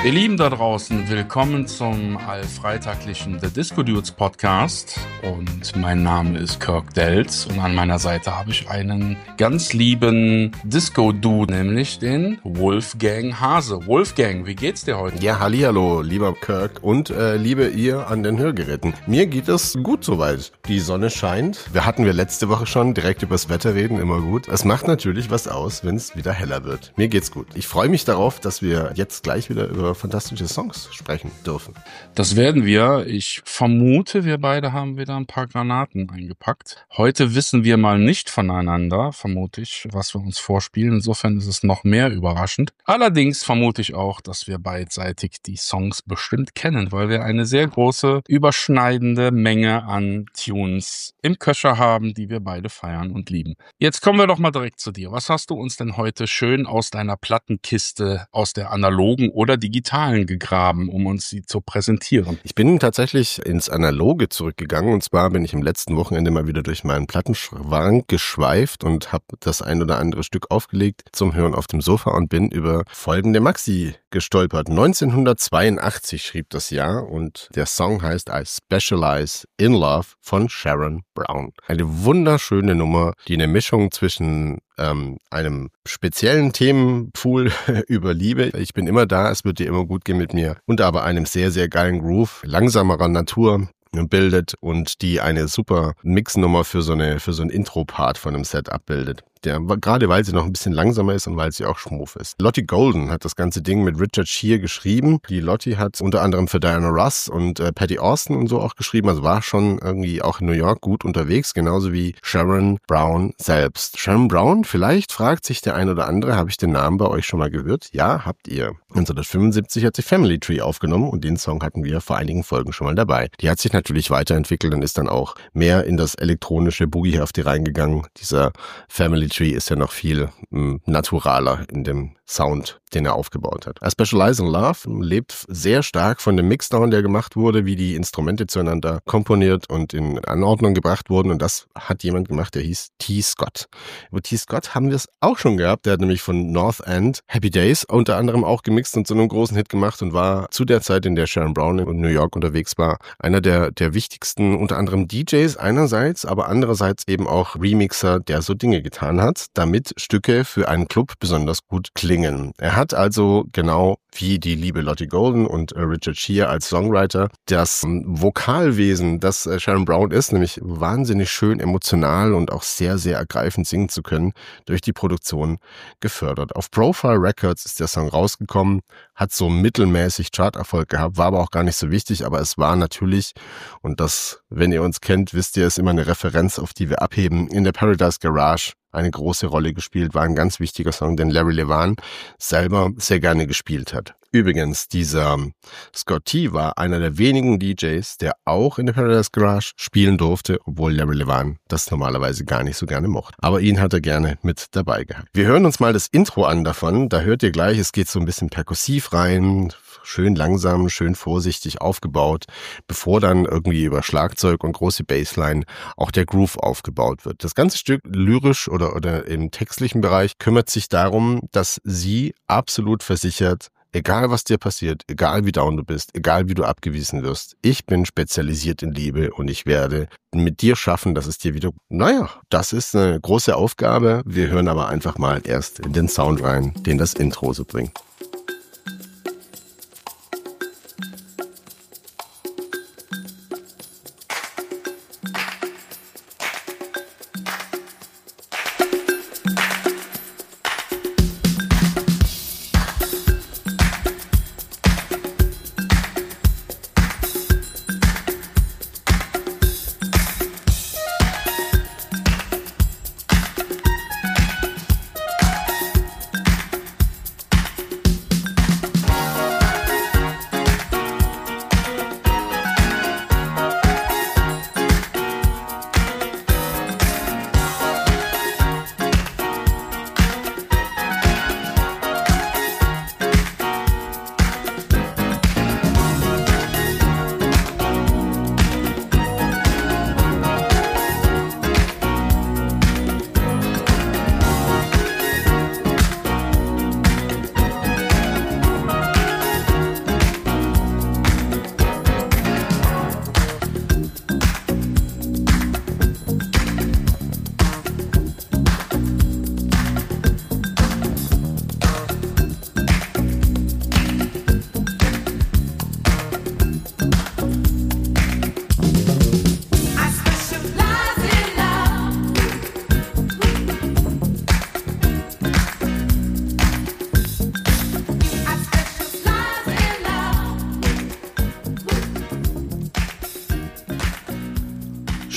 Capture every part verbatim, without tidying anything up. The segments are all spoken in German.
Ihr Lieben da draußen, willkommen zum allfreitaglichen The Disco Dudes Podcast und mein Name ist Kirk Delz und an meiner Seite habe ich einen ganz lieben Disco-Dude, nämlich den Wolfgang Hase. Wolfgang, wie geht's dir heute? Ja, hallihallo, lieber Kirk und äh, liebe ihr an den Hörgeräten. Mir geht es gut soweit. Die Sonne scheint. Wir hatten wir letzte Woche schon direkt übers Wetter reden, immer gut. Es macht natürlich was aus, wenn es wieder heller wird. Mir geht's gut. Ich freue mich darauf, dass wir jetzt gleich wieder über fantastische Songs sprechen dürfen. Das werden wir. Ich vermute, wir beide haben wieder ein paar Granaten eingepackt. Heute wissen wir mal nicht voneinander, vermute ich, was wir uns vorspielen. Insofern ist es noch mehr überraschend. Allerdings vermute ich auch, dass wir beidseitig die Songs bestimmt kennen, weil wir eine sehr große, überschneidende Menge an Tunes im Köcher haben, die wir beide feiern und lieben. Jetzt kommen wir doch mal direkt zu dir. Was hast du uns denn heute schön aus deiner Plattenkiste, aus der analogen oder digitalen gegraben, um uns sie zu präsentieren? Ich bin tatsächlich ins Analoge zurückgegangen, und zwar bin ich am letzten Wochenende mal wieder durch meinen Plattenschrank geschweift und habe das ein oder andere Stück aufgelegt zum Hören auf dem Sofa und bin über folgende Maxi gestolpert. neunzehnhundertzweiundachtzig schrieb das Jahr und der Song heißt I Specialize in Love von Sharon Brown. Eine wunderschöne Nummer, die eine Mischung zwischen ähm, einem speziellen Themenpool über Liebe, ich bin immer da, es wird dir immer gut gehen mit mir, und aber einem sehr, sehr geilen Groove, langsamerer Natur bildet und die eine super Mixnummer für so eine für so ein Intro-Part von einem Set abbildet. Der, gerade weil sie noch ein bisschen langsamer ist und weil sie auch schmuf ist. Lottie Golden hat das ganze Ding mit Richard Shear geschrieben. Die Lottie hat unter anderem für Diana Ross und äh, Patty Austin und so auch geschrieben. Also war schon irgendwie auch in New York gut unterwegs, genauso wie Sharon Brown selbst. Sharon Brown, vielleicht fragt sich der ein oder andere, habe ich den Namen bei euch schon mal gehört? Ja, habt ihr. neunzehnhundertfünfundsiebzig hat sie Family Tree aufgenommen und den Song hatten wir vor einigen Folgen schon mal dabei. Die hat sich natürlich weiterentwickelt und ist dann auch mehr in das elektronische Boogie-Hafte reingegangen. Dieser Family Tree ist ja noch viel m, naturaler in dem Sound, den er aufgebaut hat. A Specialize in Love lebt sehr stark von dem Mixdown, der gemacht wurde, wie die Instrumente zueinander komponiert und in Anordnung gebracht wurden, und das hat jemand gemacht, der hieß T. Scott. Über T. Scott haben wir es auch schon gehabt, der hat nämlich von North End Happy Days unter anderem auch gemixt und so einen großen Hit gemacht und war zu der Zeit, in der Sharon Brown in New York unterwegs war, einer der, der wichtigsten, unter anderem D Js einerseits, aber andererseits eben auch Remixer, der so Dinge getan hat, damit Stücke für einen Club besonders gut klingen. Er hat also, genau wie die liebe Lottie Golden und äh, Richard Shear als Songwriter, das ähm, Vokalwesen, das äh, Sharon Brown ist, nämlich wahnsinnig schön emotional und auch sehr, sehr ergreifend singen zu können, durch die Produktion gefördert. Auf Profile Records ist der Song rausgekommen, hat so mittelmäßig Charterfolg gehabt, war aber auch gar nicht so wichtig, aber es war natürlich, und das, wenn ihr uns kennt, wisst ihr, ist immer eine Referenz, auf die wir abheben, in der Paradise Garage eine große Rolle gespielt, war ein ganz wichtiger Song, den Larry Levan selber sehr gerne gespielt hat. Übrigens, dieser Scott T. war einer der wenigen D Js, der auch in der Paradise Garage spielen durfte, obwohl Larry Levan das normalerweise gar nicht so gerne mochte. Aber ihn hat er gerne mit dabei gehabt. Wir hören uns mal das Intro an davon, da hört ihr gleich, es geht so ein bisschen perkussiv rein, schön langsam, schön vorsichtig aufgebaut, bevor dann irgendwie über Schlagzeug und große Bassline auch der Groove aufgebaut wird. Das ganze Stück lyrisch oder, oder im textlichen Bereich kümmert sich darum, dass sie absolut versichert, egal was dir passiert, egal wie down du bist, egal wie du abgewiesen wirst, ich bin spezialisiert in Liebe und ich werde mit dir schaffen, dass es dir wieder, naja, das ist eine große Aufgabe. Wir hören aber einfach mal erst in den Sound rein, den das Intro so bringt.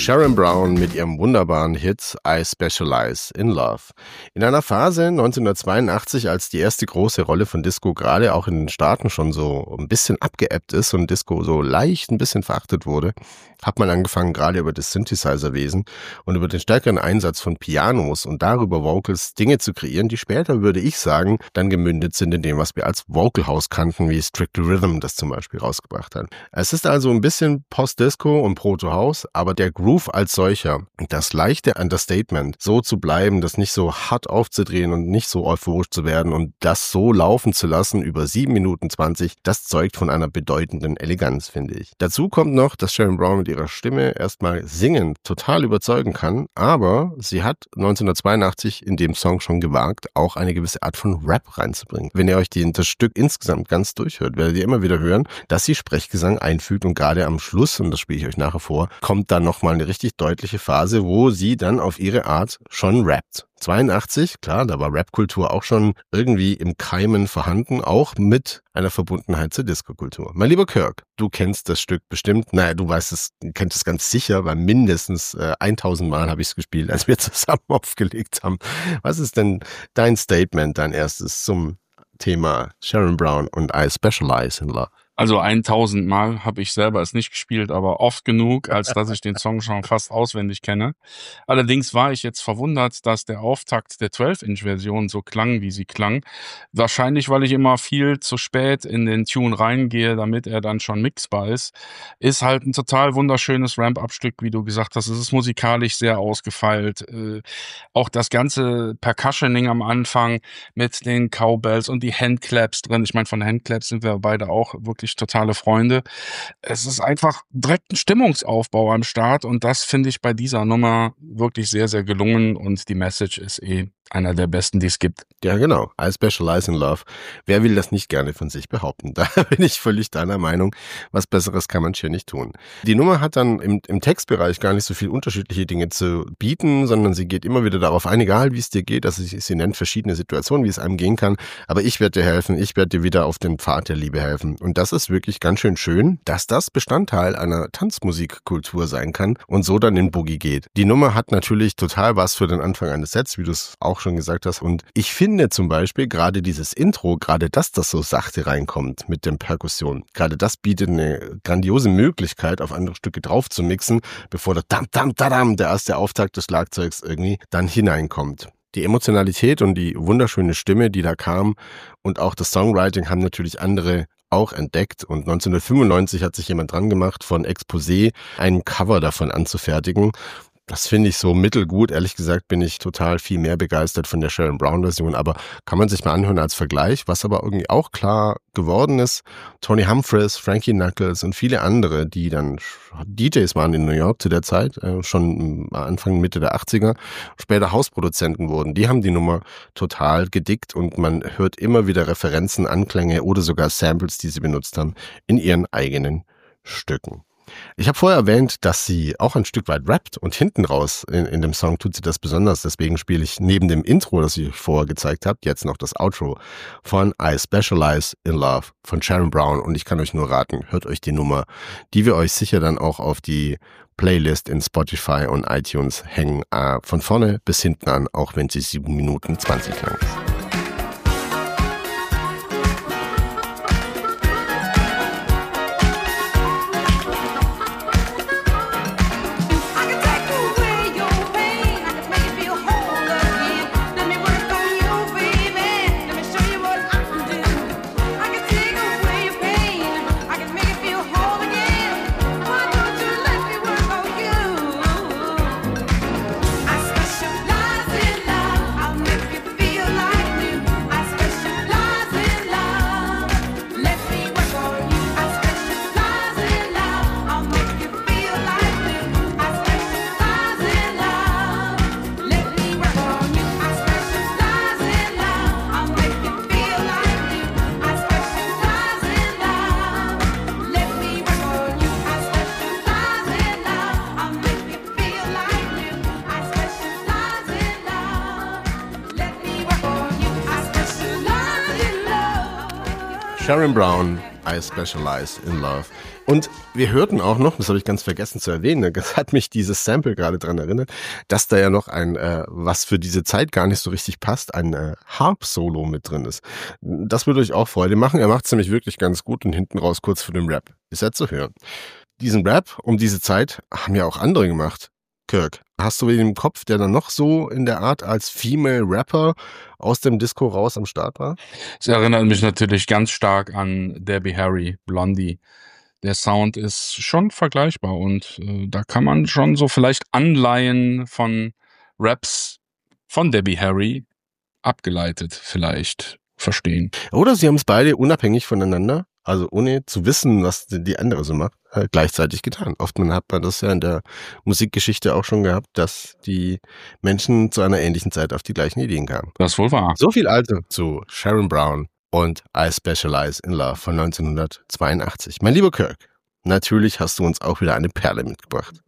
Sharon Brown mit ihrem wunderbaren Hit I Specialize in Love. In einer Phase neunzehnhundertzweiundachtzig, als die erste große Rolle von Disco gerade auch in den Staaten schon so ein bisschen abgeebbt ist und Disco so leicht ein bisschen verachtet wurde, hat man angefangen, gerade über das Synthesizer-Wesen und über den stärkeren Einsatz von Pianos und darüber Vocals Dinge zu kreieren, die später, würde ich sagen, dann gemündet sind in dem, was wir als Vocal House kannten, wie Strictly Rhythm das zum Beispiel rausgebracht hat. Es ist also ein bisschen Post-Disco und Proto-House, aber der Groove als solcher, das leichte Understatement, so zu bleiben, das nicht so hart aufzudrehen und nicht so euphorisch zu werden und das so laufen zu lassen über sieben Minuten zwanzig, das zeugt von einer bedeutenden Eleganz, finde ich. Dazu kommt noch, dass Sharon Brown mit ihrer Stimme erstmal singend total überzeugen kann, aber sie hat neunzehnhundertzweiundachtzig in dem Song schon gewagt, auch eine gewisse Art von Rap reinzubringen. Wenn ihr euch die, das Stück insgesamt ganz durchhört, werdet ihr immer wieder hören, dass sie Sprechgesang einfügt und gerade am Schluss, und das spiele ich euch nachher vor, kommt dann nochmal eine richtig deutliche Phase, wo sie dann auf ihre Art schon rappt. zweiundachtzig, klar, da war Rap-Kultur auch schon irgendwie im Keimen vorhanden, auch mit einer Verbundenheit zur Disco-Kultur. Mein lieber Kirk, du kennst das Stück bestimmt, naja, du weißt es, kennst es ganz sicher, weil mindestens äh, tausend Mal habe ich es gespielt, als wir zusammen aufgelegt haben. Was ist denn dein Statement, dein erstes zum Thema Sharon Brown und I Specialize in Love? Also tausend Mal habe ich selber es nicht gespielt, aber oft genug, als dass ich den Song schon fast auswendig kenne. Allerdings war ich jetzt verwundert, dass der Auftakt der zwölf Inch Version so klang, wie sie klang. Wahrscheinlich, weil ich immer viel zu spät in den Tune reingehe, damit er dann schon mixbar ist. Ist halt ein total wunderschönes Ramp-Up-Stück, wie du gesagt hast. Es ist musikalisch sehr ausgefeilt. Äh, auch das ganze Percussioning am Anfang mit den Cowbells und die Handclaps drin. Ich meine, von Handclaps sind wir beide auch wirklich totale Freunde. Es ist einfach direkt ein Stimmungsaufbau am Start und das finde ich bei dieser Nummer wirklich sehr, sehr gelungen und die Message ist eh einer der besten, die es gibt. Ja, genau. I Specialize in Love. Wer will das nicht gerne von sich behaupten? Da bin ich völlig deiner Meinung. Was Besseres kann man hier nicht tun. Die Nummer hat dann im, im Textbereich gar nicht so viel unterschiedliche Dinge zu bieten, sondern sie geht immer wieder darauf ein, egal wie es dir geht. Also sie, sie nennt verschiedene Situationen, wie es einem gehen kann. Aber ich werde dir helfen. Ich werde dir wieder auf den Pfad der Liebe helfen. Und das ist wirklich ganz schön schön, dass das Bestandteil einer Tanzmusikkultur sein kann und so dann in Boogie geht. Die Nummer hat natürlich total was für den Anfang eines Sets, wie du es auch schon gesagt hast. Und ich finde zum Beispiel gerade dieses Intro, gerade dass das so sachte reinkommt mit den Perkussionen, gerade das bietet eine grandiose Möglichkeit, auf andere Stücke drauf zu mixen, bevor der Dam Dam Dadam, der erste Auftakt des Schlagzeugs irgendwie dann hineinkommt. Die Emotionalität und die wunderschöne Stimme, die da kam und auch das Songwriting haben natürlich andere auch entdeckt und neunzehnhundertfünfundneunzig hat sich jemand dran gemacht, von Exposé ein Cover davon anzufertigen. Das finde ich so mittelgut. Ehrlich gesagt bin ich total viel mehr begeistert von der Sharon Brown Version, aber kann man sich mal anhören als Vergleich. Was aber irgendwie auch klar geworden ist, Tony Humphries, Frankie Knuckles und viele andere, die dann D Js waren in New York zu der Zeit, äh, schon Anfang, Mitte der achtziger, später Hausproduzenten wurden. Die haben die Nummer total gedickt und man hört immer wieder Referenzen, Anklänge oder sogar Samples, die sie benutzt haben, in ihren eigenen Stücken. Ich habe vorher erwähnt, dass sie auch ein Stück weit rappt und hinten raus in, in dem Song tut sie das besonders. Deswegen spiele ich neben dem Intro, das ich euch vorher gezeigt habe, jetzt noch das Outro von I Specialize in Love von Sharon Brown. Und ich kann euch nur raten, hört euch die Nummer, die wir euch sicher dann auch auf die Playlist in Spotify und iTunes hängen, äh, von vorne bis hinten an, auch wenn sie sieben Minuten zwanzig lang ist. Sharon Brown, I Specialize in Love. Und wir hörten auch noch, das habe ich ganz vergessen zu erwähnen, das hat mich dieses Sample gerade dran erinnert, dass da ja noch ein, äh, was für diese Zeit gar nicht so richtig passt, ein äh, Harp-Solo mit drin ist. Das würde euch auch Freude machen. Er macht es nämlich wirklich ganz gut und hinten raus kurz für den Rap. Ist ja zu hören. Diesen Rap um diese Zeit haben ja auch andere gemacht. Kirk, hast du wen im Kopf, der dann noch so in der Art als Female Rapper aus dem Disco raus am Start war? Es erinnert mich natürlich ganz stark an Debbie Harry, Blondie. Der Sound ist schon vergleichbar und äh, da kann man schon so vielleicht Anleihen von Raps von Debbie Harry abgeleitet vielleicht verstehen. Oder sie haben es beide unabhängig voneinander, also ohne zu wissen, was die andere so macht, äh, gleichzeitig getan. Oft hat man das ja in der Musikgeschichte auch schon gehabt, dass die Menschen zu einer ähnlichen Zeit auf die gleichen Ideen kamen. Das ist wohl wahr. So viel also zu Sharon Brown und I Specialize in Love von neunzehnhundertzweiundachtzig. Mein lieber Kirk, natürlich hast du uns auch wieder eine Perle mitgebracht.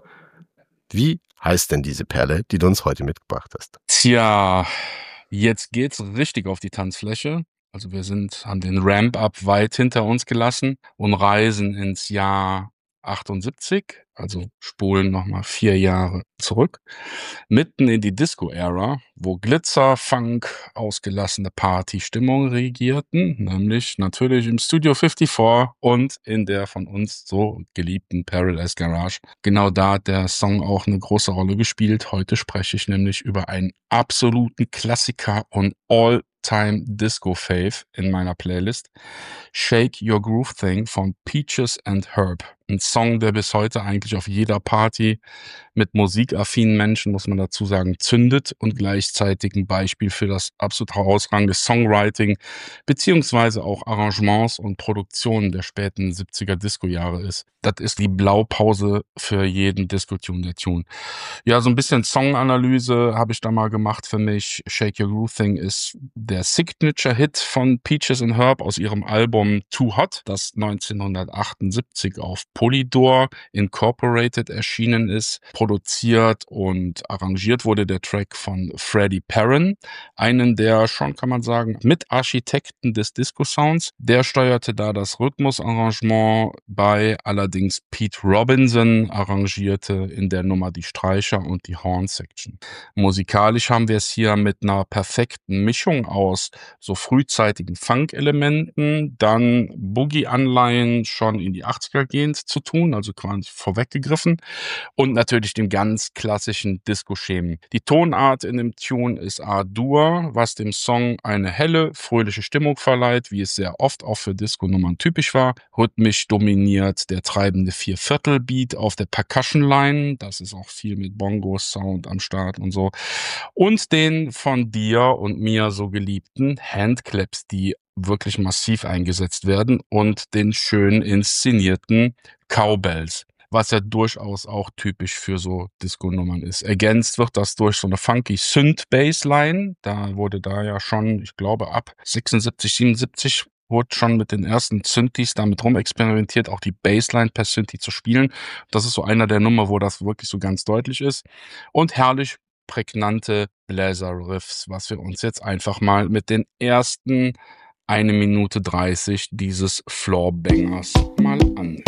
Wie heißt denn diese Perle, die du uns heute mitgebracht hast? Tja, jetzt geht's richtig auf die Tanzfläche. Also wir sind, haben den Ramp-Up weit hinter uns gelassen und reisen ins Jahr achtundsiebzig, also spulen nochmal vier Jahre zurück, mitten in die Disco-Ära, wo Glitzer, Funk, ausgelassene Party-Stimmung regierten, nämlich natürlich im Studio vierundfünfzig und in der von uns so geliebten Paradise Garage. Genau da hat der Song auch eine große Rolle gespielt. Heute spreche ich nämlich über einen absoluten Klassiker und all Time Disco Fave in meiner Playlist. Shake Your Groove Thing von Peaches and Herb. Ein Song, der bis heute eigentlich auf jeder Party mit musikaffinen Menschen, muss man dazu sagen, zündet und gleichzeitig ein Beispiel für das absolut herausragende Songwriting beziehungsweise auch Arrangements und Produktionen der späten siebziger Disco-Jahre ist. Das ist die Blaupause für jeden Disco-Tune, der Tune. Ja, so ein bisschen Songanalyse habe ich da mal gemacht für mich. Shake Your Groove Thing ist der Signature-Hit von Peaches and Herb aus ihrem Album Too Hot, das neunzehnhundertachtundsiebzig auf Polydor Incorporated erschienen ist. Produziert und arrangiert wurde der Track von Freddie Perren, einen der schon, kann man sagen, Mitarchitekten des Disco-Sounds. Der steuerte da das Rhythmusarrangement bei, allerdings Pete Robinson arrangierte in der Nummer die Streicher und die Horn-Section. Musikalisch haben wir es hier mit einer perfekten Mischung aus so frühzeitigen Funk-Elementen, dann Boogie-Anleihen schon in die achtziger gehend zu tun, also quasi vorweggegriffen, und natürlich dem ganz klassischen Disco-Schemen. Die Tonart in dem Tune ist A-Dur, was dem Song eine helle, fröhliche Stimmung verleiht, wie es sehr oft auch für Disco-Nummern typisch war. Rhythmisch dominiert der treibende Vierviertel-Beat auf der Percussion-Line, das ist auch viel mit Bongo-Sound am Start und so, und den von dir und mir so geliebten Handclaps, die wirklich massiv eingesetzt werden, und den schön inszenierten Cowbells, was ja durchaus auch typisch für so Disco-Nummern ist. Ergänzt wird das durch so eine funky Synth-Bassline. Da wurde da ja schon, ich glaube, ab sechsundsiebzig, siebenundsiebzig wurde schon mit den ersten Synthes damit rumexperimentiert, auch die Bassline per Synthi zu spielen. Das ist so einer der Nummer, wo das wirklich so ganz deutlich ist. Und herrlich prägnante Bläser-Riffs, was wir uns jetzt einfach mal mit den ersten eine Minute dreißig dieses Floorbangers mal anhören.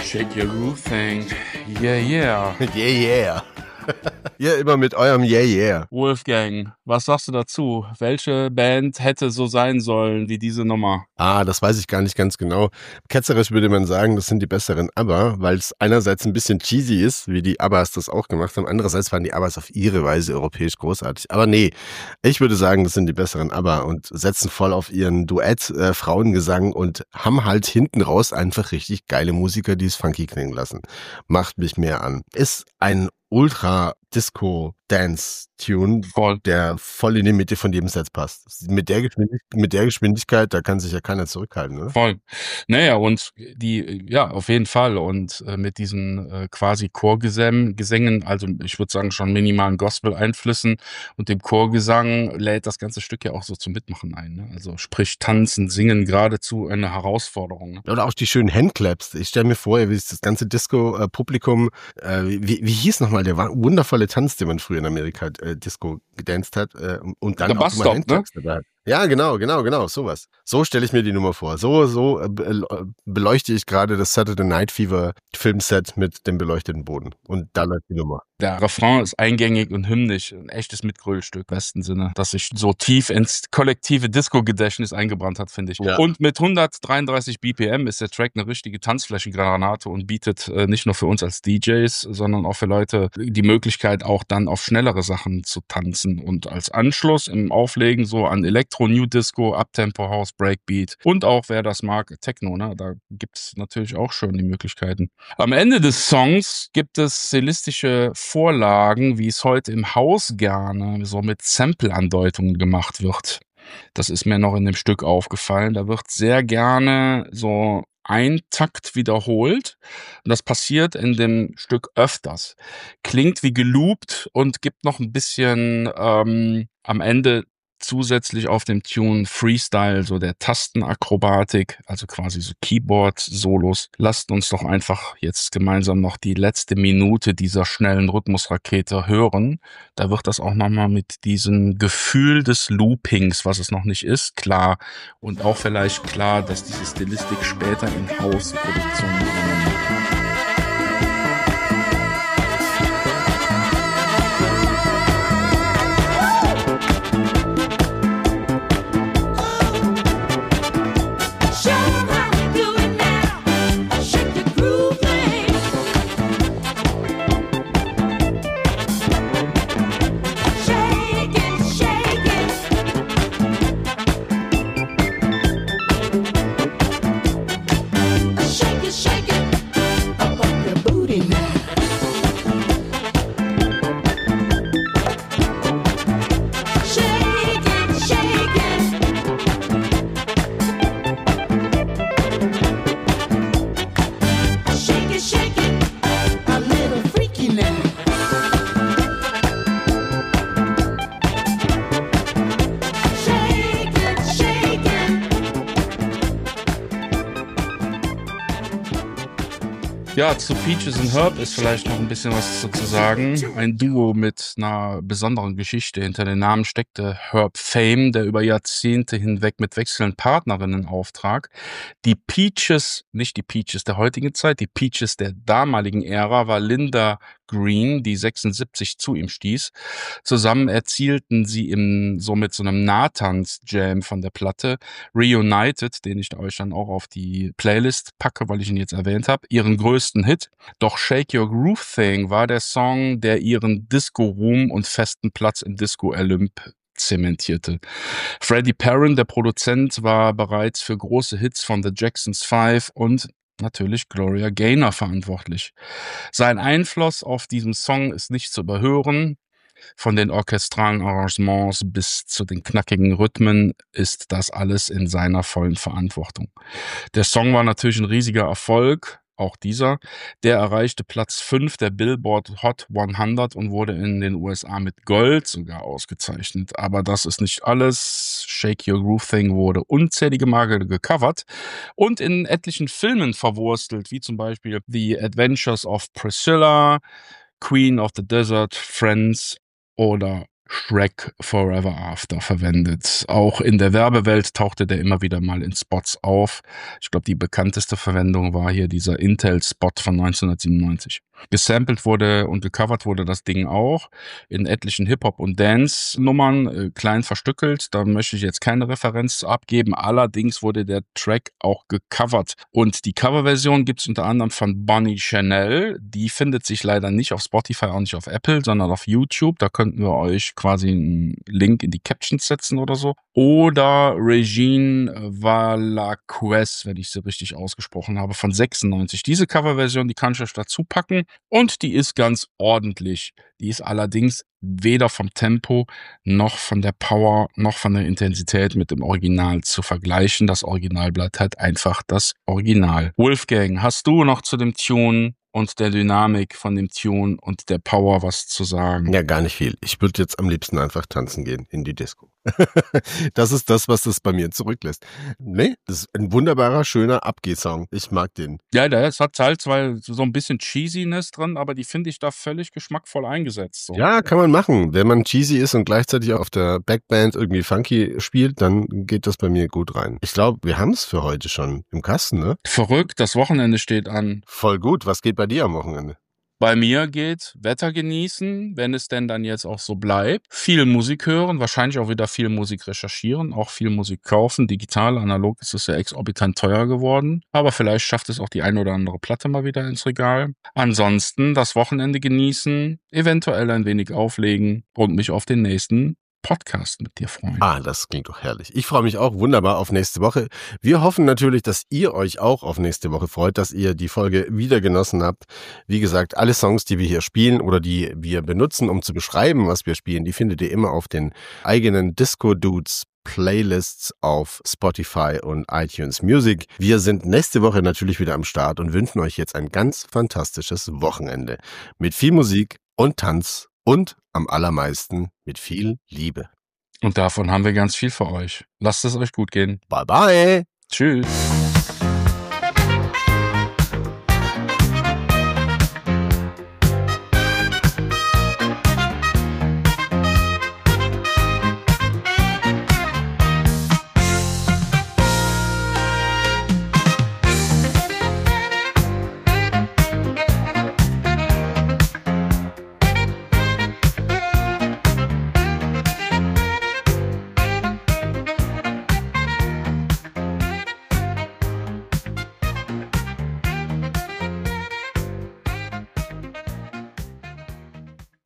Shake your groove thing. Yeah, yeah. Yeah, yeah. Ihr immer mit eurem Yeah, yeah. Wolfgang, was sagst du dazu? Welche Band hätte so sein sollen wie diese Nummer? Ah, das weiß ich gar nicht ganz genau. Ketzerisch würde man sagen, das sind die besseren ABBA, weil es einerseits ein bisschen cheesy ist, wie die ABBAs das auch gemacht haben. Andererseits waren die ABBAs auf ihre Weise europäisch großartig. Aber nee, ich würde sagen, das sind die besseren ABBA und setzen voll auf ihren Duett-Frauengesang und haben halt hinten raus einfach richtig geile Musiker, die es funky klingen lassen. Macht mich mehr an. Ist ein Ultra-Disco-Dance-Tune, Voll. der voll in die Mitte von jedem Set passt. Mit der Geschwindigkeit, mit der Geschwindigkeit, da kann sich ja keiner zurückhalten, oder? Voll. Naja, und die, ja, auf jeden Fall. Und äh, mit diesen äh, quasi Chorgesängen, Gesängen, also ich würde sagen schon minimalen Gospel-Einflüssen und dem Chorgesang lädt das ganze Stück ja auch so zum Mitmachen ein. Ne? Also sprich Tanzen, Singen geradezu eine Herausforderung. Ne? Oder auch die schönen Handclaps. Ich stelle mir vor, wie das ganze Disco-Publikum, äh, wie, wie hieß nochmal der wundervolle Tanz, den man früher in Amerika äh, Disco gedanced hat äh, und dann Der auch Bus immer Stop, Handclaps dabei hat. Ja, genau, genau, genau, sowas. So stelle ich mir die Nummer vor. So, so äh, beleuchte ich gerade das Saturday Night Fever Filmset mit dem beleuchteten Boden. Und da läuft die Nummer. Der Refrain ist eingängig und hymnisch, ein echtes Mitgrölstück im besten Sinne, das sich so tief ins kollektive Disco-Gedächtnis eingebrannt hat, finde ich. Ja. Und mit hundertdreiunddreißig B P M ist der Track eine richtige Tanzflächengranate und bietet äh, nicht nur für uns als D Js, sondern auch für Leute die Möglichkeit, auch dann auf schnellere Sachen zu tanzen. Und als Anschluss im Auflegen so an Elektro, New Disco, Uptempo House, Breakbeat und auch, wer das mag, Techno, ne? Da gibt's natürlich auch schon die Möglichkeiten. Am Ende des Songs gibt es stilistische Vorlagen, wie es heute im Haus gerne so mit Sample-Andeutungen gemacht wird. Das ist mir noch in dem Stück aufgefallen. Da wird sehr gerne so ein Takt wiederholt. Und das passiert in dem Stück öfters. Klingt wie geloopt und gibt noch ein bisschen ähm, am Ende zusätzlich auf dem Tune Freestyle, so der Tastenakrobatik, also quasi so Keyboard-Solos. Lasst uns doch einfach jetzt gemeinsam noch die letzte Minute dieser schnellen Rhythmusrakete hören. Da wird das auch nochmal mit diesem Gefühl des Loopings, was es noch nicht ist, klar. Und auch vielleicht klar, dass diese Stilistik später in House-Produktionen übernommen wird. Ja, zu Peaches and Herb ist vielleicht noch ein bisschen was zu sagen. Ein Duo mit einer besonderen Geschichte. Hinter den Namen steckte Herb Fame, der über Jahrzehnte hinweg mit wechselnden Partnerinnen auftrag. Die Peaches, nicht die Peaches der heutigen Zeit, die Peaches der damaligen Ära war Linda Green, die sechsundsiebzig zu ihm stieß. Zusammen erzielten sie im, so mit so einem Nahtanz-Jam von der Platte Reunited, den ich euch dann auch auf die Playlist packe, weil ich ihn jetzt erwähnt habe, ihren größten Hit. Doch Shake Your Groove Thing war der Song, der ihren Disco-Ruhm und festen Platz im Disco-Olymp zementierte. Freddie Perrin, der Produzent, war bereits für große Hits von The Jacksons Five und natürlich Gloria Gaynor verantwortlich. Sein Einfluss auf diesen Song ist nicht zu überhören. Von den orchestralen Arrangements bis zu den knackigen Rhythmen ist das alles in seiner vollen Verantwortung. Der Song war natürlich ein riesiger Erfolg, auch dieser. Der erreichte Platz fünf der Billboard Hot hundert und wurde in den U S A mit Gold sogar ausgezeichnet. Aber das ist nicht alles. Shake Your Groove Thing wurde unzählige Male gecovert und in etlichen Filmen verwurstelt, wie zum Beispiel The Adventures of Priscilla, Queen of the Desert, Friends oder Shrek Forever After verwendet. Auch in der Werbewelt tauchte der immer wieder mal in Spots auf. Ich glaube, die bekannteste Verwendung war hier dieser Intel-Spot von neunzehnhundertsiebenundneunzig. Gesampelt wurde und gecovert wurde das Ding auch in etlichen Hip-Hop- und Dance-Nummern, äh, klein verstückelt. Da möchte ich jetzt keine Referenz abgeben. Allerdings wurde der Track auch gecovert. Und die Coverversion gibt es unter anderem von Bonnie Chanel. Die findet sich leider nicht auf Spotify, auch nicht auf Apple, sondern auf YouTube. Da könnten wir euch quasi einen Link in die Captions setzen oder so. Oder Regine Valaquez, wenn ich sie richtig ausgesprochen habe, von sechsundneunzig. Diese Coverversion, die kann ich euch dazu packen. Und die ist ganz ordentlich. Die ist allerdings weder vom Tempo noch von der Power noch von der Intensität mit dem Original zu vergleichen. Das Original bleibt halt einfach das Original. Wolfgang, hast du noch zu dem Tune und der Dynamik von dem Tune und der Power was zu sagen? Ja, gar nicht viel. Ich würde jetzt am liebsten einfach tanzen gehen in die Disco. Das ist das, was das bei mir zurücklässt. Nee, das ist ein wunderbarer, schöner Abgeh-Song. Ich mag den. Ja, der hat halt zwar so ein bisschen Cheesiness drin, aber die finde ich da völlig geschmackvoll eingesetzt. So. Ja, kann man machen. Wenn man cheesy ist und gleichzeitig auch auf der Backband irgendwie funky spielt, dann geht das bei mir gut rein. Ich glaube, wir haben es für heute schon im Kasten, ne? Verrückt, das Wochenende steht an. Voll gut. Was geht bei dir am Wochenende? Bei mir geht Wetter genießen, wenn es denn dann jetzt auch so bleibt. Viel Musik hören, wahrscheinlich auch wieder viel Musik recherchieren, auch viel Musik kaufen. Digital, analog ist es ja exorbitant teuer geworden. Aber vielleicht schafft es auch die eine oder andere Platte mal wieder ins Regal. Ansonsten das Wochenende genießen, eventuell ein wenig auflegen und mich auf den nächsten Podcast mit dir freuen. Ah, das klingt doch herrlich. Ich freue mich auch wunderbar auf nächste Woche. Wir hoffen natürlich, dass ihr euch auch auf nächste Woche freut, dass ihr die Folge wieder genossen habt. Wie gesagt, alle Songs, die wir hier spielen oder die wir benutzen, um zu beschreiben, was wir spielen, die findet ihr immer auf den eigenen Disco Dudes Playlists auf Spotify und iTunes Music. Wir sind nächste Woche natürlich wieder am Start und wünschen euch jetzt ein ganz fantastisches Wochenende mit viel Musik und Tanz und am allermeisten mit viel Liebe. Und davon haben wir ganz viel für euch. Lasst es euch gut gehen. Bye bye. Tschüss.